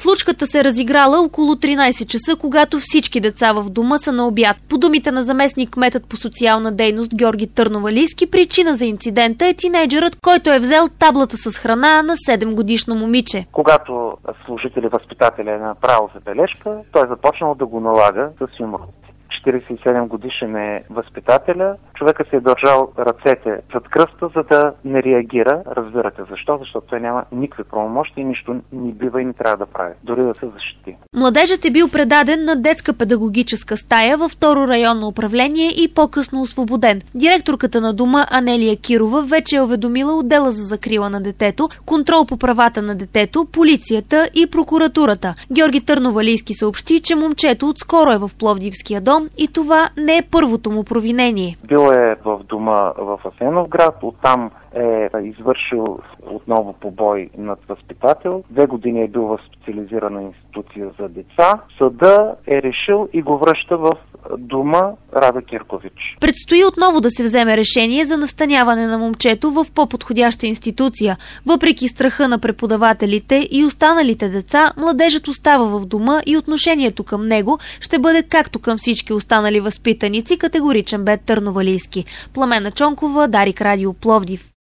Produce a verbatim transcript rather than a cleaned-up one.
Случката се разиграла около тринайсет часа, когато всички деца в дома са на обяд. По думите на заместник-кметът по социална дейност Георги Търновалийски, причина за инцидента е тинейджерът, който е взел таблата с храна на седемгодишно момиче. Когато служители възпитателя е направил забележка, той е започнал да го налага с юмор. четирийсет и седем годишен е възпитателя. Човека си е държал ръцете зад кръста, за да не реагира. Разбирате защо? Защото той няма никакви правомощи и нищо не бива и не трябва да прави. Дори да се защити. Младежът е бил предаден на детска педагогическа стая във второ районно управление и по-късно освободен. Директорката на дома Анелия Кирова вече е уведомила отдела за закрила на детето, контрол по правата на детето, полицията и прокуратурата. Георги Търновалийски съобщи, че момчето отскоро е в Пловдивския дом и това не е първото му провинение. Бил е в дома в Асеновград, оттам е извършил отново побой над възпитател. Две години е бил в специализирана институция за деца. Съда е решил и го връща в дома Рада Киркович. Предстои отново да се вземе решение за настаняване на момчето в по-подходяща институция. Въпреки страха на преподавателите и останалите деца, младежът остава в дома и отношението към него ще бъде както към всички останали възпитаници, категоричен бе Търновалийски. Пламена Чонкова, Дарик Радио, Пловдив.